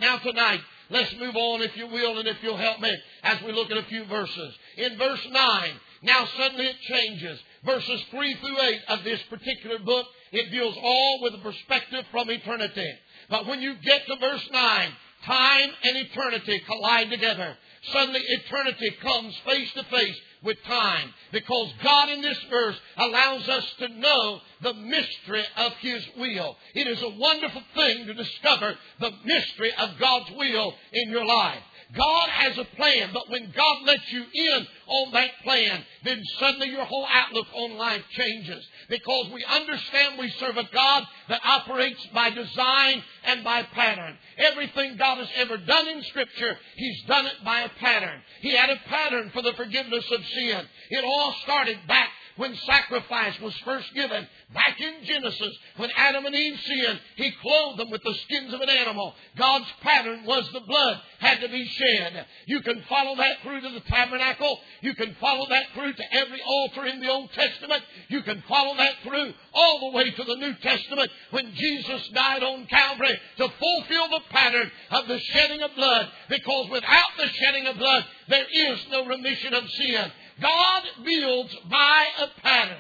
Now tonight, let's move on, if you will, and if you'll help me, as we look at a few verses. In verse 9, now suddenly it changes. Verses 3 through 8 of this particular book, it deals all with a perspective from eternity. But when you get to verse 9, time and eternity collide together. Suddenly eternity comes face to face with time, because God in this verse allows us to know the mystery of His will. It is a wonderful thing to discover the mystery of God's will in your life. God has a plan, but when God lets you in on that plan, then suddenly your whole outlook on life changes. Because we understand we serve a God that operates by design and by pattern. Everything God has ever done in Scripture, He's done it by a pattern. He had a pattern for the forgiveness of sin. It all started back when sacrifice was first given. Back in Genesis, when Adam and Eve sinned, He clothed them with the skins of an animal. God's pattern was the blood had to be shed. You can follow that through to the tabernacle. You can follow that through to every altar in the Old Testament. You can follow that through all the way to the New Testament when Jesus died on Calvary to fulfill the pattern of the shedding of blood. Because without the shedding of blood, there is no remission of sin. God builds by a pattern.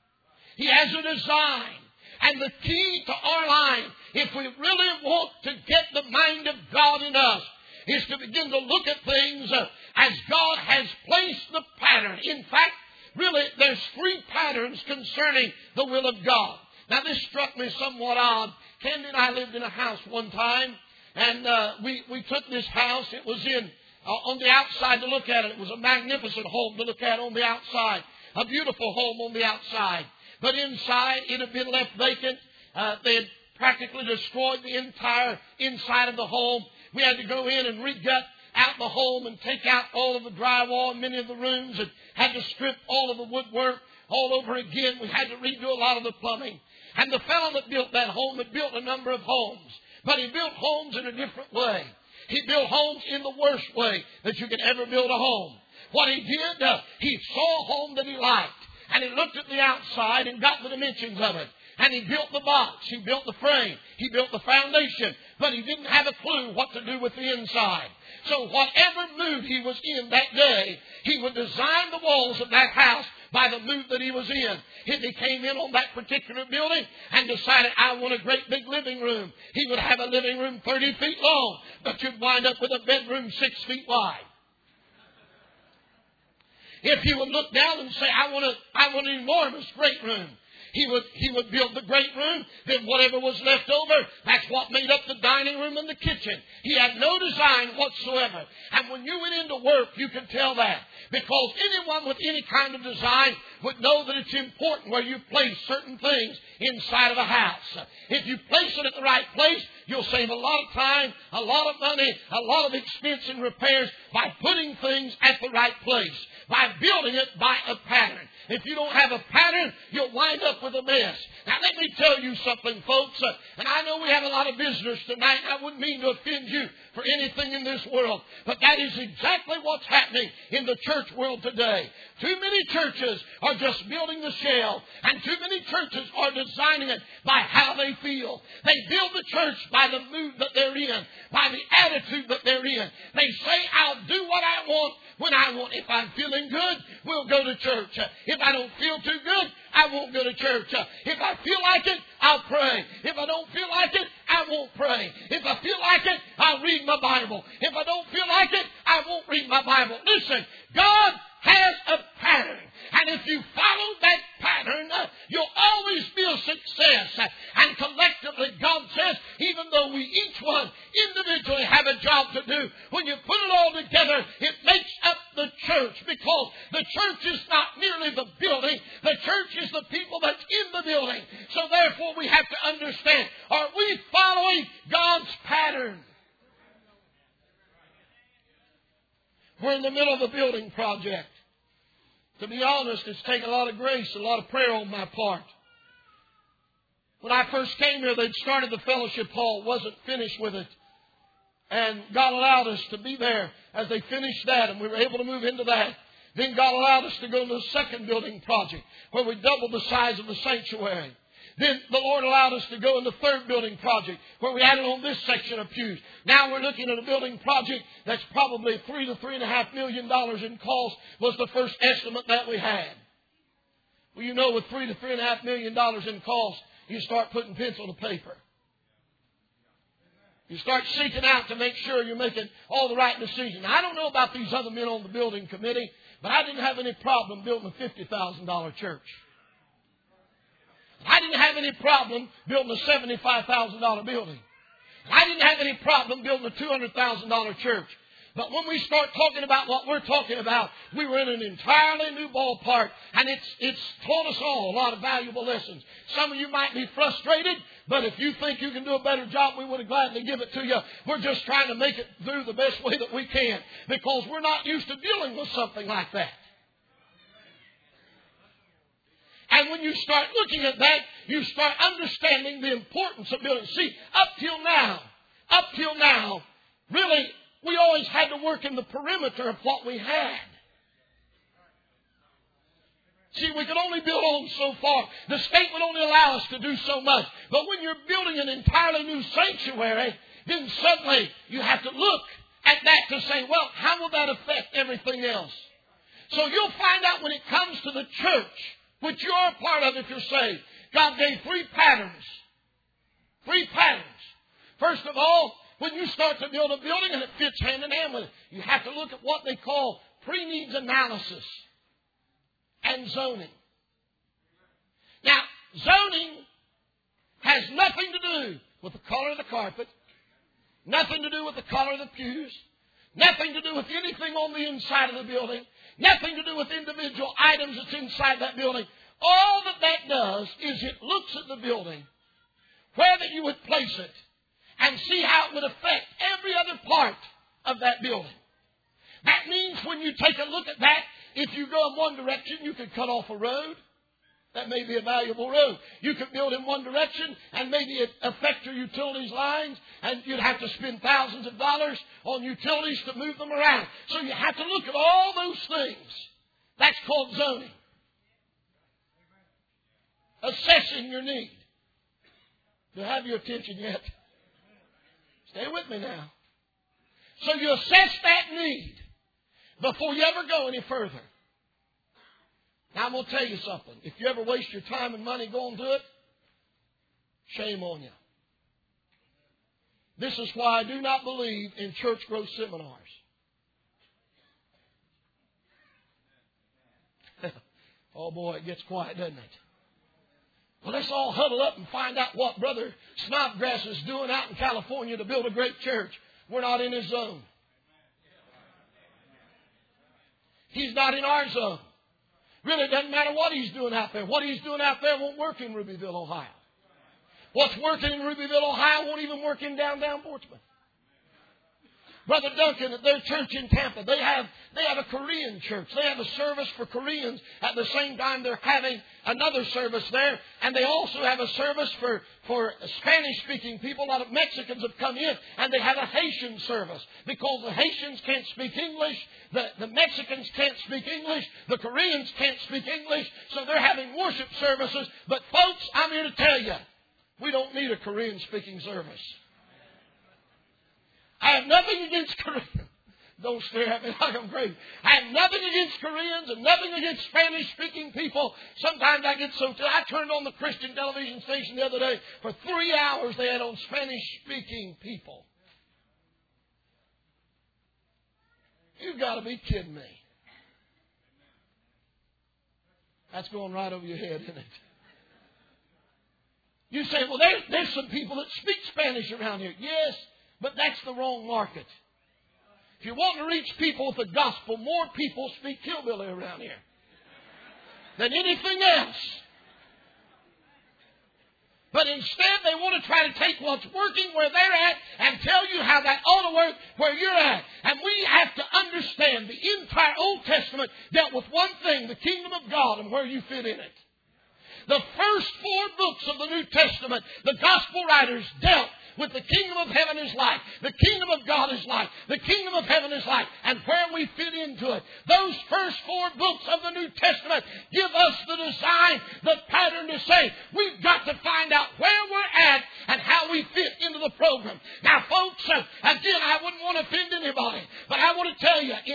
He has a design. And the key to our life, if we really want to get the mind of God in us, is to begin to look at things as God has placed the pattern. In fact, really, there's 3 patterns concerning the will of God. Now, this struck me somewhat odd. Candy and I lived in a house one time, and we took this house. It was on the outside to look at it. It was a magnificent home to look at on the outside. A beautiful home on the outside. But inside, it had been left vacant. They had practically destroyed the entire inside of the home. We had to go in and re-gut out the home and take out all of the drywall in many of the rooms, and had to strip all of the woodwork all over again. We had to redo a lot of the plumbing. And the fellow that built that home had built a number of homes. But he built homes in a different way. He built homes in the worst way that you could ever build a home. What he did, he saw a home that he liked. And he looked at the outside and got the dimensions of it. And he built the box. He built the frame. He built the foundation. But he didn't have a clue what to do with the inside. So whatever mood he was in that day, he would design the walls of that house by the mood that he was in. If he came in on that particular building and decided, I want a great big living room, he would have a living room 30 feet long, but you'd wind up with a bedroom 6 feet wide. If he would look down and say, I want an enormous great room, he would build the great room, then whatever was left over, that's what made up the dining room and the kitchen. He had no design whatsoever. And when you went into work, you could tell that. Because anyone with any kind of design would know that it's important where you place certain things inside of a house. If you place it at the right place, you'll save a lot of time, a lot of money, a lot of expense in repairs by putting things at the right place, by building it by a pattern. If you don't have a pattern, you'll wind up with a mess. Now, let me tell you something, folks. And I know we have a lot of visitors tonight. I wouldn't mean to offend you for anything in this world. But that is exactly what's happening in the church world today. Too many churches are just building the shell. And too many churches are designing it by how they feel. They build the church by the mood that they're in, by the attitude that they're in. They say, I'll do what I want when I want. If I'm feeling good, we'll go to church. If I don't feel too good, I won't go to church. If I feel like it, I'll pray. If I don't feel like it, I won't pray. If I feel like it, I'll read my Bible. If I don't feel like it, I won't read my Bible. Listen, God has a pattern. And if you follow that pattern, you'll always be a success. And collectively, God says, even though we each one individually have a job to do, when you put it all together, it makes up the church. Because the church is not merely the building. The church is the people that's in the building. So therefore, we have to understand, are we following God's pattern? We're in the middle of a building project. To be honest, it's taken a lot of grace, a lot of prayer on my part. When I first came here, they'd started the fellowship hall, wasn't finished with it. And God allowed us to be there as they finished that, and we were able to move into that. Then God allowed us to go to the second building project, where we doubled the size of the sanctuary. Then the Lord allowed us to go in the third building project where we added on this section of pews. Now we're looking at a building project that's probably $3 to $3.5 million in cost, was the first estimate that we had. Well, you know, with $3 to $3.5 million in cost, you start putting pencil to paper. You start seeking out to make sure you're making all the right decisions. I don't know about these other men on the building committee, but I didn't have any problem building a $50,000 church. I didn't have any problem building a $75,000 building. I didn't have any problem building a $200,000 church. But when we start talking about what we're talking about, we were in an entirely new ballpark, and it's taught us all a lot of valuable lessons. Some of you might be frustrated, but if you think you can do a better job, we would have gladly give it to you. We're just trying to make it through the best way that we can, because we're not used to dealing with something like that. And when you start looking at that, you start understanding the importance of building. See, up till now, really, we always had to work in the perimeter of what we had. See, we could only build on so far. The state would only allow us to do so much. But when you're building an entirely new sanctuary, then suddenly you have to look at that to say, well, how will that affect everything else? So you'll find out when it comes to the church, which you're a part of if you're saved, God gave three patterns. Three patterns. First of all, when you start to build a building and it fits hand in hand with it, you have to look at what they call pre-needs analysis and zoning. Now, zoning has nothing to do with the color of the carpet, nothing to do with the color of the pews, nothing to do with anything on the inside of the building, nothing to do with individual items that's inside that building. All that does is it looks at the building, where that you would place it, and see how it would affect every other part of that building. That means when you take a look at that, if you go in one direction, you could cut off a road. That may be a valuable road. You could build in one direction and maybe it affect your utilities lines, and you'd have to spend thousands of dollars on utilities to move them around. So you have to look at all those things. That's called zoning. Assessing your need. Do I have your attention yet? Stay with me now. So you assess that need before you ever go any further. Now I'm going to tell you something. If you ever waste your time and money going to it, shame on you. This is why I do not believe in church growth seminars. Oh boy, it gets quiet, doesn't it? Well, let's all huddle up and find out what Brother Snodgrass is doing out in California to build a great church. We're not in his zone. He's not in our zone. Really, it doesn't matter what he's doing out there. What he's doing out there won't work in Rubyville, Ohio. What's working in Rubyville, Ohio won't even work in downtown Portsmouth. Brother Duncan at their church in Tampa, they have a Korean church. They have a service for Koreans. At the same time, they're having another service there. And they also have a service for Spanish-speaking people. A lot of Mexicans have come in. And they have a Haitian service. Because the Haitians can't speak English. The Mexicans can't speak English. The Koreans can't speak English. So they're having worship services. But folks, I'm here to tell you, we don't need a Korean-speaking service. I have nothing against Koreans. Don't stare at me like I'm crazy. I have nothing against Koreans and nothing against Spanish-speaking people. Sometimes I get so... I turned on the Christian television station the other day. For 3 hours they had on Spanish-speaking people. You've got to be kidding me. That's going right over your head, isn't it? You say, well, there's some people that speak Spanish around here. Yes. But that's the wrong market. If you want to reach people with the gospel, more people speak hillbilly around here than anything else. But instead, they want to try to take what's working where they're at and tell you how that ought to work where you're at. And we have to understand the entire Old Testament dealt with one thing, the kingdom of God and where you fit in it. The first 4 books of the New Testament, the gospel writers dealt with the kingdom of heaven is like. The kingdom of God is like. The kingdom of heaven is like. And where we fit into it. Those first first 4 books of the New Testament give us the design, the pattern to say we've got to find out where we're at and how we fit into the program. Now, folks, again, I wouldn't want to offend anybody, but I want to tell you, in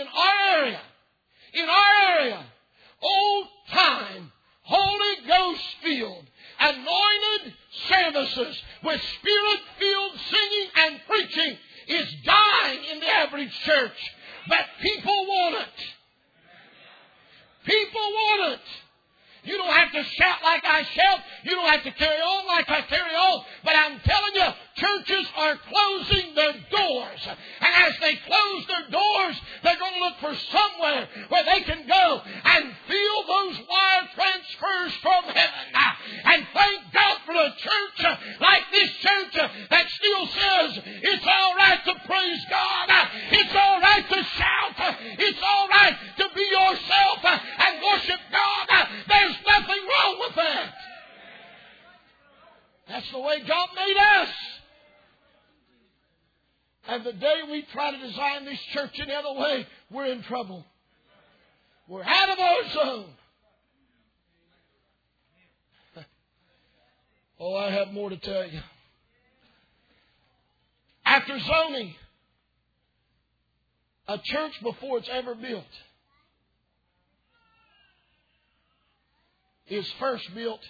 our area, old-time, Holy Ghost-filled, anointed services with Spirit-filled singing and preaching is dying in the average church. But people want it. People want it. You don't have to shout like I shout. You don't have to carry on like I carry on. But I'm telling you, churches are closing their doors. And as they close their doors, they're going to look for somewhere where they can go and feel those wire transfers from heaven. And thank God for a church like this church that still says it's all right to praise God. It's all right to shout. It's all right to be yourself and worship God. There's nothing wrong with that. That's the way God made us. And the day we try to design this church any other way, we're in trouble. We're out of our zone. Oh, I have more to tell you. After zoning, a church before it's ever built is first built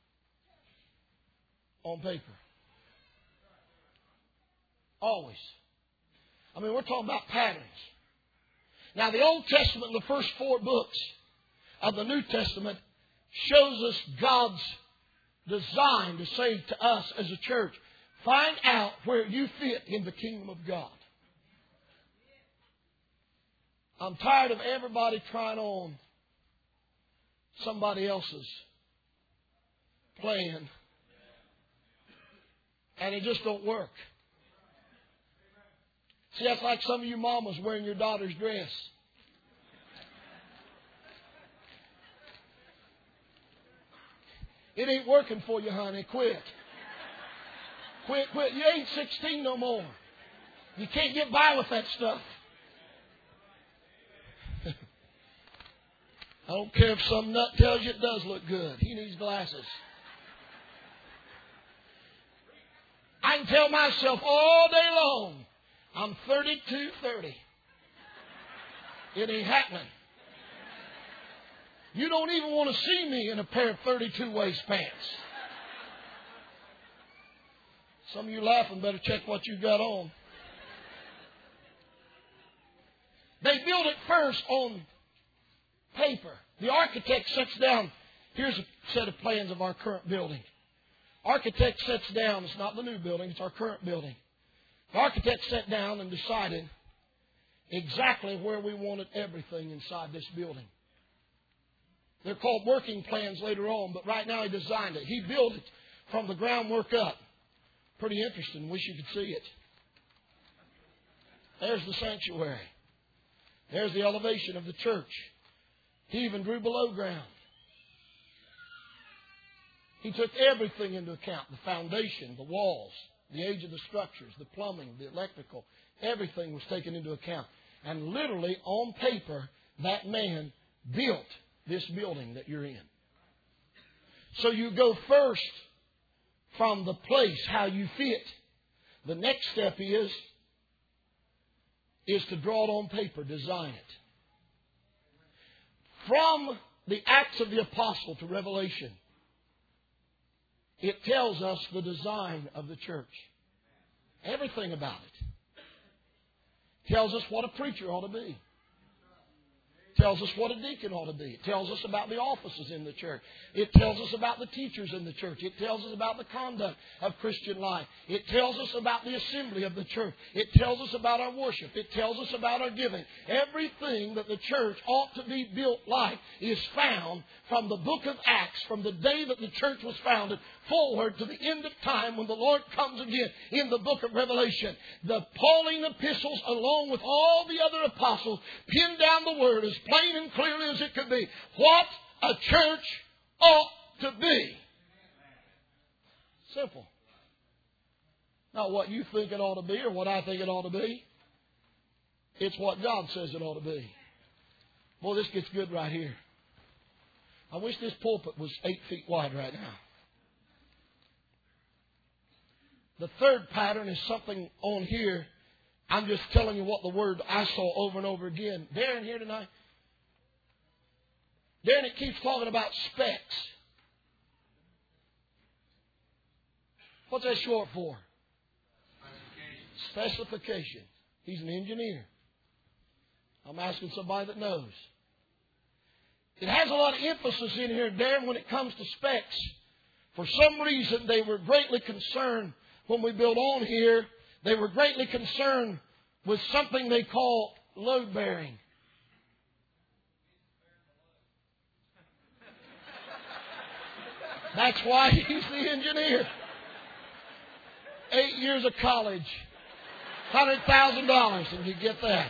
on paper. Always. I mean, we're talking about patterns. Now, the Old Testament, the first 4 books of the New Testament, shows us God's design to say to us as a church, find out where you fit in the kingdom of God. I'm tired of everybody trying on somebody else's plan, and it just don't work. See, that's like some of you mamas wearing your daughter's dress. It ain't working for you, honey. Quit. Quit. You ain't 16 no more. You can't get by with that stuff. I don't care if some nut tells you it does look good. He needs glasses. I can tell myself all day long, I'm 32-30. It ain't happening. You don't even want to see me in a pair of 32 waist pants. Some of you laughing better check what you got on. They build it first on paper. The architect sets down, here's a set of plans of our current building. Architect sets down, it's not the new building, it's our current building. The architect sat down and decided exactly where we wanted everything inside this building. They're called working plans later on, but right now he designed it. He built it from the groundwork up. Pretty interesting. Wish you could see it. There's the sanctuary. There's the elevation of the church. He even drew below ground. He took everything into account. The foundation, the walls, the age of the structures, the plumbing, the electrical. Everything was taken into account. And literally on paper, that man built this building that you're in. So you go first from the place, how you fit. The next step is to draw it on paper, design it. From the Acts of the Apostle to Revelation, it tells us the design of the church. Everything about it. Tells us what a preacher ought to be. Tells us what a deacon ought to be. It tells us about the offices in the church. It tells us about the teachers in the church. It tells us about the conduct of Christian life. It tells us about the assembly of the church. It tells us about our worship. It tells us about our giving. Everything that the church ought to be built like is found from the book of Acts, from the day that the church was founded, forward to the end of time when the Lord comes again in the book of Revelation. The Pauline epistles, along with all the other apostles, pinned down the word as plain and clearly as it could be. What a church ought to be. Simple. Not what you think it ought to be or what I think it ought to be. It's what God says it ought to be. Boy, this gets good right here. I wish this pulpit was 8 feet wide right now. The third pattern is something on here. I'm just telling you what the word I saw over and over again. Darren here tonight. Darren, it keeps talking about specs. What's that short for? Specification. He's an engineer. I'm asking somebody that knows. It has a lot of emphasis in here, Darren, when it comes to specs. For some reason, they were greatly concerned when we built on here. They were greatly concerned with something they call load bearing. That's why he's the engineer. 8 years of college. $100,000 and you get that.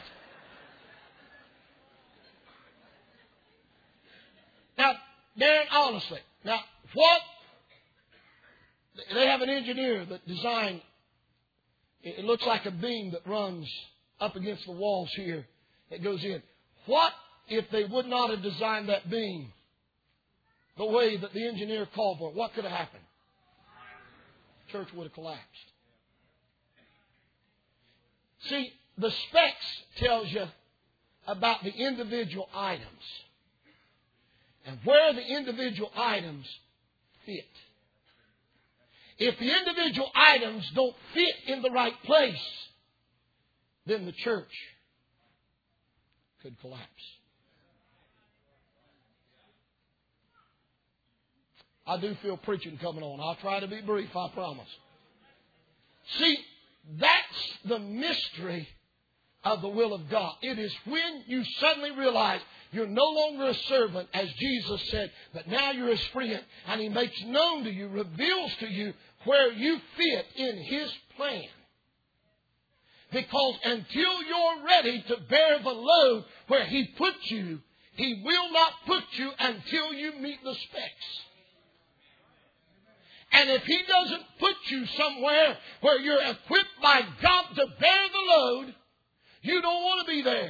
Now, Darren, honestly, what? They have an engineer that designed, it looks like a beam that runs up against the walls here. It goes in. What if they would not have designed that beam the way that the engineer called for it? What could have happened? Church would have collapsed. See, the specs tells you about the individual items and where the individual items fit. If the individual items don't fit in the right place, then the church could collapse. I do feel preaching coming on. I'll try to be brief, I promise. See, that's the mystery of the will of God. It is when you suddenly realize you're no longer a servant, as Jesus said, but now you're His friend. And He makes known to you, reveals to you where you fit in His plan. Because until you're ready to bear the load where He puts you, He will not put you until you meet the specs. And if He doesn't put you somewhere where you're equipped by God to bear the load, you don't want to be there.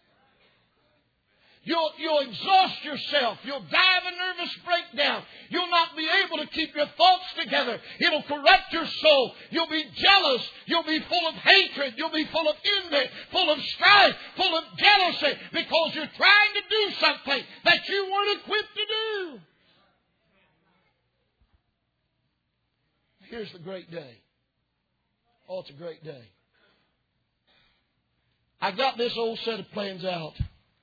You'll exhaust yourself. You'll die of a nervous breakdown. You'll not be able to keep your thoughts together. It'll corrupt your soul. You'll be jealous. You'll be full of hatred. You'll be full of envy, full of strife, full of jealousy, because you're trying to do something that you weren't equipped to do. Here's the great day. Oh, it's a great day. I got this old set of plans out.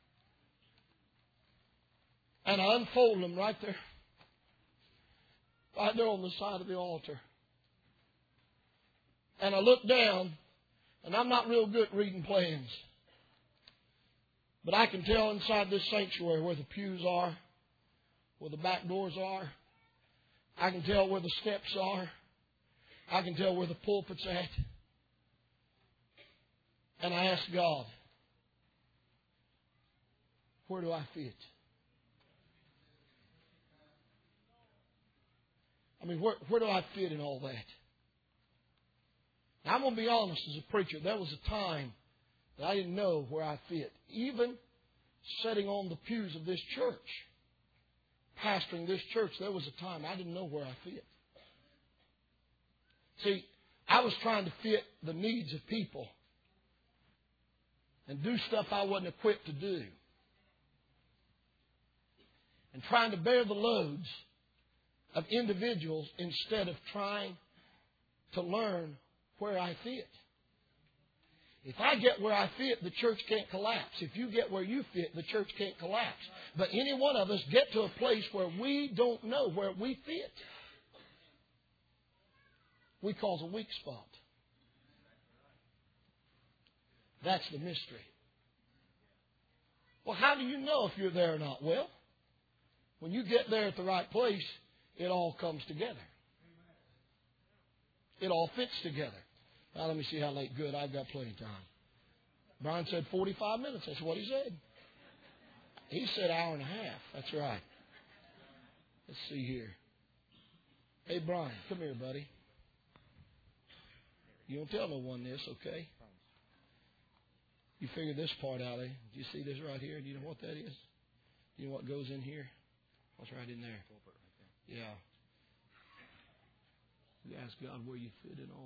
And I unfold them right there. Right there on the side of the altar. And I look down, and I'm not real good at reading plans. But I can tell inside this sanctuary where the pews are, where the back doors are. I can tell where the steps are. I can tell where the pulpit's at. And I ask God, where do I fit? I mean, where do I fit in all that? Now, I'm going to be honest as a preacher. There was a time that I didn't know where I fit. Even sitting on the pews of this church, pastoring this church, there was a time I didn't know where I fit. See, I was trying to fit the needs of people and do stuff I wasn't equipped to do. And trying to bear the loads of individuals instead of trying to learn where I fit. If I get where I fit, the church can't collapse. If you get where you fit, the church can't collapse. But any one of us get to a place where we don't know where we fit. We cause a weak spot. That's the mystery. Well, how do you know if you're there or not? Well, when you get there at the right place, it all comes together. It all fits together. Now, let me see how late. Good, I've got plenty of time. Brian said 45 minutes. That's what he said. He said hour and a half. That's right. Let's see here. Hey, Brian, come here, buddy. You don't tell no one this, okay? You figured this part out, eh? Do you see this right here? Do you know what that is? You know what goes in here? What's right in there? Yeah. You ask God where you fit in all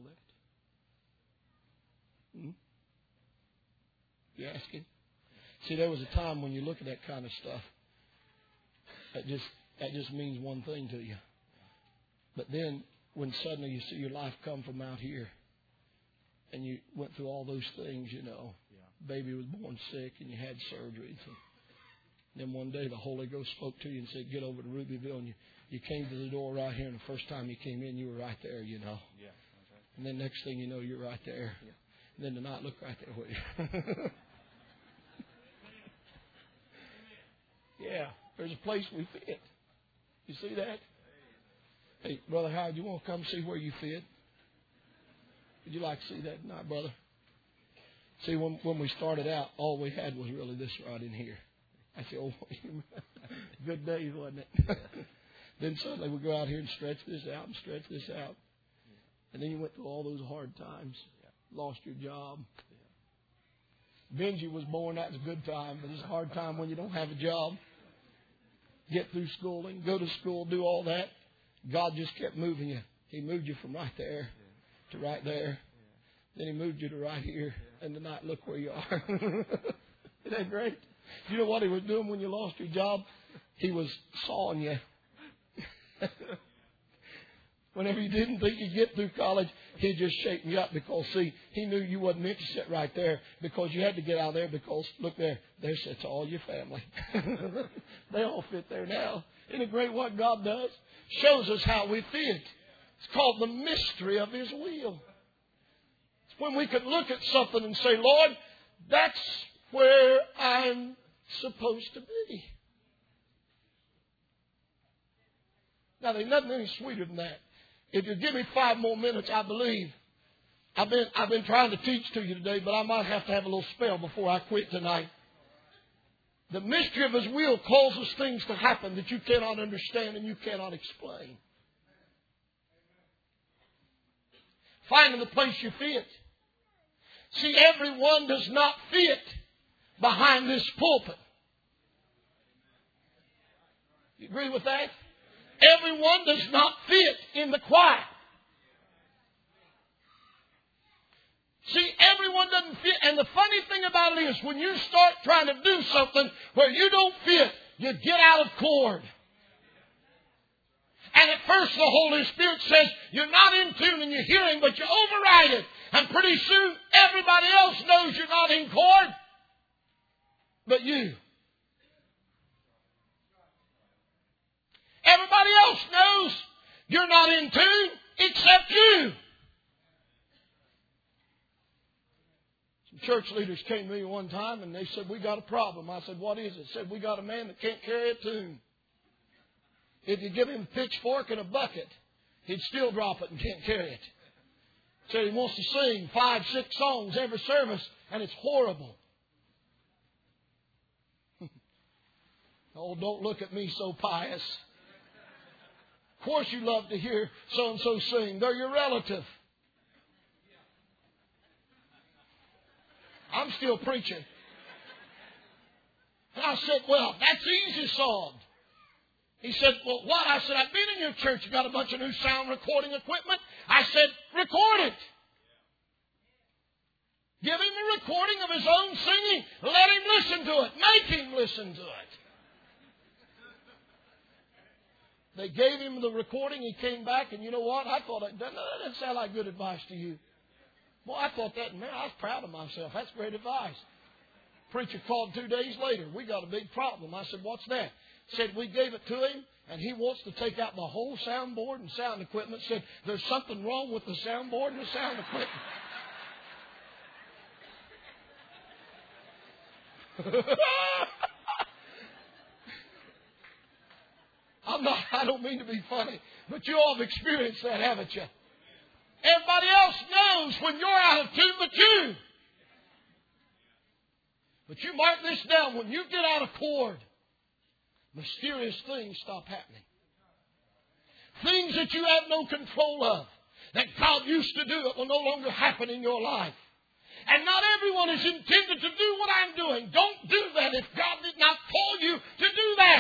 that. Hmm? You ask Him? See, there was a time when you look at that kind of stuff, that just means one thing to you. But then when suddenly you see your life come from out here, and you went through all those things, you know, baby was born sick and you had surgeries. And then one day the Holy Ghost spoke to you and said, get over to Rubyville. And you came to the door right here, and the first time you came in, you were right there, you know. Yeah, that's right. And then next thing you know, you're right there. Yeah. And then tonight, look right there with you. Yeah, there's a place we fit. You see that? Hey, Brother Howard, you want to come see where you fit? Would you like to see that tonight, brother? See, when we started out, all we had was really this right in here. I said, oh, good days, wasn't it? Then suddenly we go out here and stretch this out and stretch this out. And then you went through all those hard times. Lost your job. Benji was born, that's a good time, but it's a hard time when you don't have a job. Get through schooling, go to school, do all that. God just kept moving you. He moved you from right there to right there. Then He moved you to right here. And tonight, look where you are. Isn't that great? You know what He was doing when you lost your job? He was sawing you. Whenever you didn't think you'd get through college, He'd just shake you up because, see, He knew you wasn't meant to sit right there because you had to get out of there because, look there sits all your family. They all fit there now. Isn't it great what God does? Shows us how we fit. It's called the mystery of His will. It's when we can look at something and say, Lord, that's where I'm supposed to be. Now, there's nothing any sweeter than that. If you give me 5 more minutes, I believe. I've been trying to teach to you today, but I might have to have a little spell before I quit tonight. The mystery of His will causes things to happen that you cannot understand and you cannot explain. Finding the place you fit. See, everyone does not fit behind this pulpit. You agree with that? Everyone does not fit in the choir. See, everyone doesn't fit. And the funny thing about it is, when you start trying to do something where you don't fit, you get out of chord. And at first the Holy Spirit says, you're not in tune in your hearing, but you override it. And pretty soon everybody else knows you're not in chord, but you. Everybody else knows you're not in tune except you. Some church leaders came to me one time and they said, we got a problem. I said, what is it? Said, we got a man that can't carry a tune. If you give him a pitchfork and a bucket, he'd still drop it and can't carry it. Said he wants to sing 5, 6 songs every service, and it's horrible. Oh, don't look at me so pious. Of course you love to hear so-and-so sing. They're your relative. I'm still preaching. And I said, well, that's easy solved. He said, well, what? I said, I've been in your church. You got a bunch of new sound recording equipment. I said, record it. Give him a recording of his own singing. Let him listen to it. Make him listen to it. They gave him the recording. He came back, and you know what? I thought, that doesn't sound like good advice to you. Well, I thought that, man, I was proud of myself. That's great advice. Preacher called 2 days later. We got a big problem. I said, what's that? Said, we gave it to him, and he wants to take out the whole soundboard and sound equipment. Said, there's something wrong with the soundboard and the sound equipment. I don't mean to be funny, but you all have experienced that, haven't you? Everybody else knows when you're out of tune but you. But you mark this down. When you get out of chord, mysterious things stop happening. Things that you have no control of, that God used to do, that will no longer happen in your life. And not everyone is intended to do what I'm doing. Don't do that if God did not call you to do that.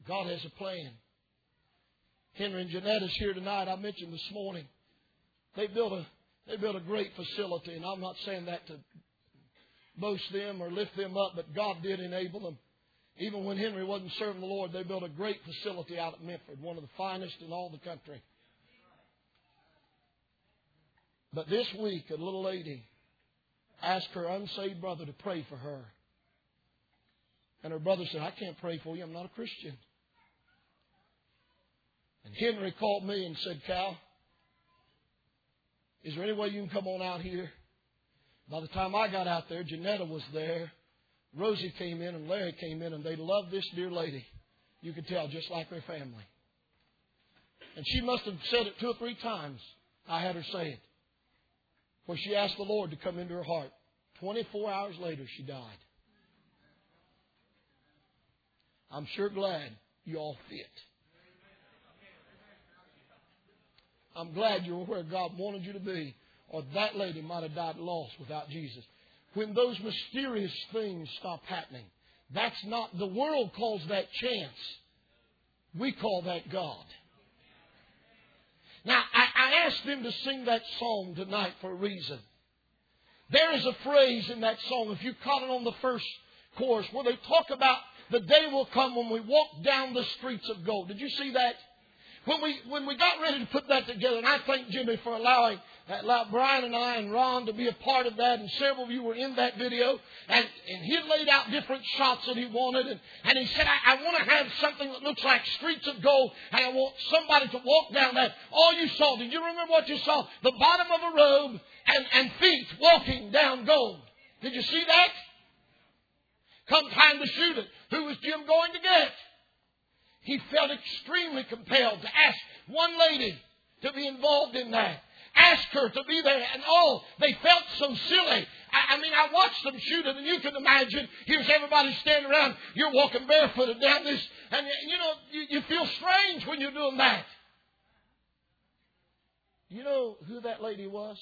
God has a plan. Henry and Janetta's here tonight. I mentioned this morning. They built a great facility, and I'm not saying that to boast them or lift them up, but God did enable them. Even when Henry wasn't serving the Lord, they built a great facility out at Memphis, one of the finest in all the country. But this week, a little lady asked her unsaved brother to pray for her. And her brother said, I can't pray for you. I'm not a Christian. And Henry called me and said, Cal, is there any way you can come on out here? By the time I got out there, Janetta was there. Rosie came in and Larry came in, and they loved this dear lady. You could tell, just like their family. And she must have said it 2 or 3 times. I had her say it. Where she asked the Lord to come into her heart. 24 hours later, she died. I'm sure glad you all fit. I'm glad you're where God wanted you to be, or that lady might have died lost without Jesus. When those mysterious things stop happening, that's not, the world calls that chance. We call that God. Now, I asked them to sing that song tonight for a reason. There is a phrase in that song, if you caught it on the first chorus, where they talk about the day will come when we walk down the streets of gold. Did you see that? When we got ready to put that together, and I thank Jimmy for allowing Brian and I and Ron to be a part of that, and several of you were in that video, and he laid out different shots that he wanted, and he said, I want to have something that looks like streets of gold, and I want somebody to walk down that. All you saw, did you remember what you saw? The bottom of a robe and feet walking down gold. Did you see that? Come time to shoot it. Who was Jim going to get? He felt extremely compelled to ask one lady to be involved in that. Ask her to be there. And they felt so silly. I watched them shoot it, and you can imagine, here's everybody standing around. You're walking barefooted down this. And, you feel strange when you're doing that. You know who that lady was?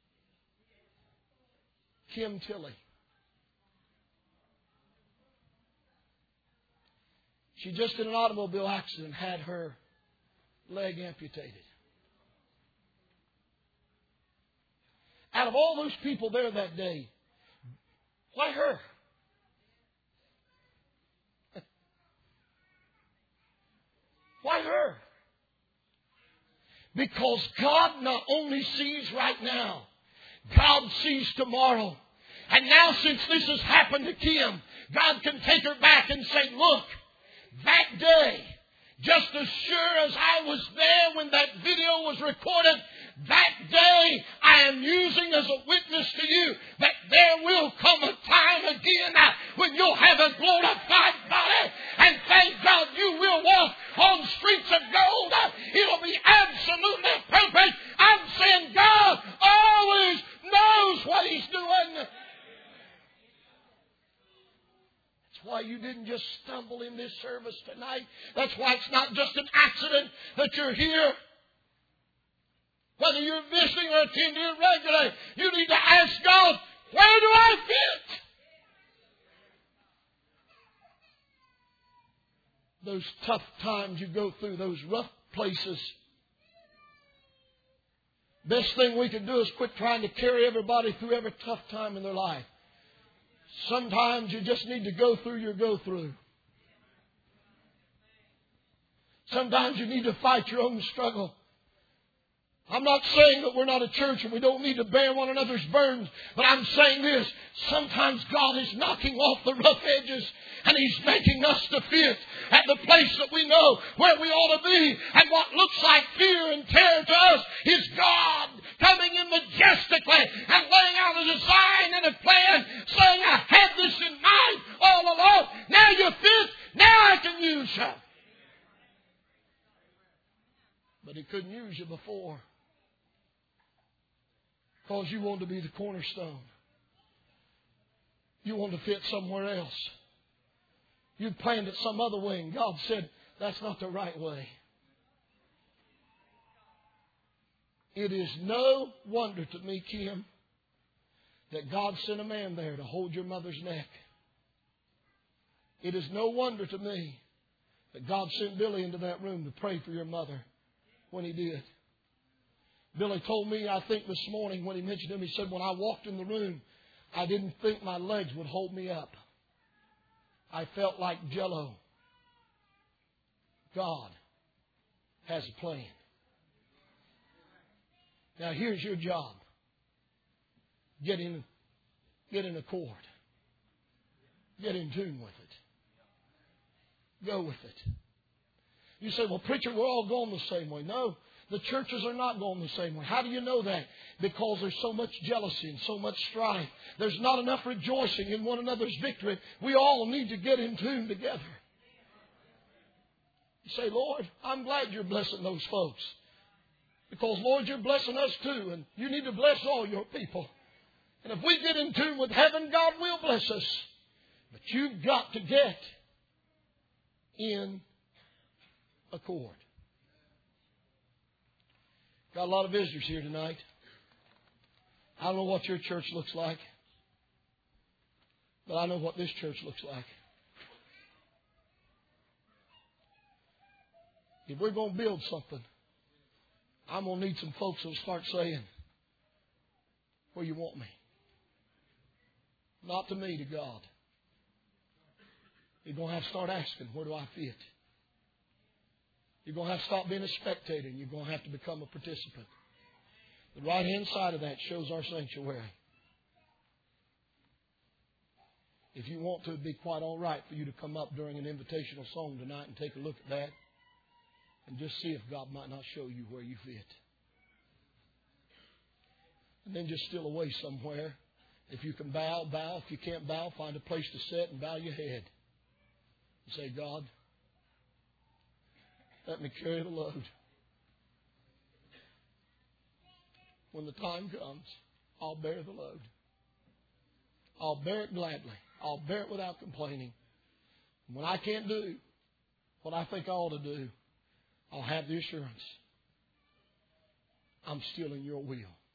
Kim Tilley. She just in an automobile accident had her leg amputated. Out of all those people there that day, why her? Why her? Because God not only sees right now, God sees tomorrow. And now since this has happened to Kim, God can take her back and say, look, that day, just as sure as I was there when that video was recorded, that day I am using as a witness to you that there will come a time again when you'll have a glorified body, and thank God you will walk on streets of gold. It'll be absolutely perfect. I'm saying God always knows what He's doing. That's why you didn't just stumble in this service tonight. That's why it's not just an accident that you're here. Whether you're visiting or attending regularly, you need to ask God, where do I fit? Those tough times you go through, those rough places. Best thing we can do is quit trying to carry everybody through every tough time in their life. Sometimes you just need to go through your go-through. Sometimes you need to fight your own struggle. I'm not saying that we're not a church and we don't need to bear one another's burdens, but I'm saying this. Sometimes God is knocking off the rough edges and He's making us to fit at the place that we know where we ought to be. And what looks like fear and terror to us is God coming in majestically and laying out a design and a plan, saying, I had this in mind all along. Now you're fit. Now I can use you. But He couldn't use you before. Because you wanted to be the cornerstone. You wanted to fit somewhere else. You planned it some other way, and God said, that's not the right way. It is no wonder to me, Kim, that God sent a man there to hold your mother's neck. It is no wonder to me that God sent Billy into that room to pray for your mother when He did. Billy told me, I think this morning when he mentioned him, he said, when I walked in the room, I didn't think my legs would hold me up. I felt like Jell-O. God has a plan. Now here's your job. Get in accord. Get in tune with it. Go with it. You say, well, preacher, we're all going the same way. No, the churches are not going the same way. How do you know that? Because there's so much jealousy and so much strife. There's not enough rejoicing in one another's victory. We all need to get in tune together. You say, Lord, I'm glad you're blessing those folks. Because, Lord, you're blessing us too. And you need to bless all your people. And if we get in tune with heaven, God will bless us. But you've got to get in accord. Got a lot of visitors here tonight. I don't know what your church looks like, but I know what this church looks like. If we're going to build something, I'm going to need some folks who'll start saying, where you want me? Not to me, to God. You're going to have to start asking, where do I fit? You're going to have to stop being a spectator and you're going to have to become a participant. The right-hand side of that shows our sanctuary. If you want to, it'd be quite all right for you to come up during an invitational song tonight and take a look at that and just see if God might not show you where you fit. And then just steal away somewhere. If you can bow, bow. If you can't bow, find a place to sit and bow your head. And say, God, let me carry the load. When the time comes, I'll bear the load. I'll bear it gladly. I'll bear it without complaining. And when I can't do what I think I ought to do, I'll have the assurance I'm still in your will.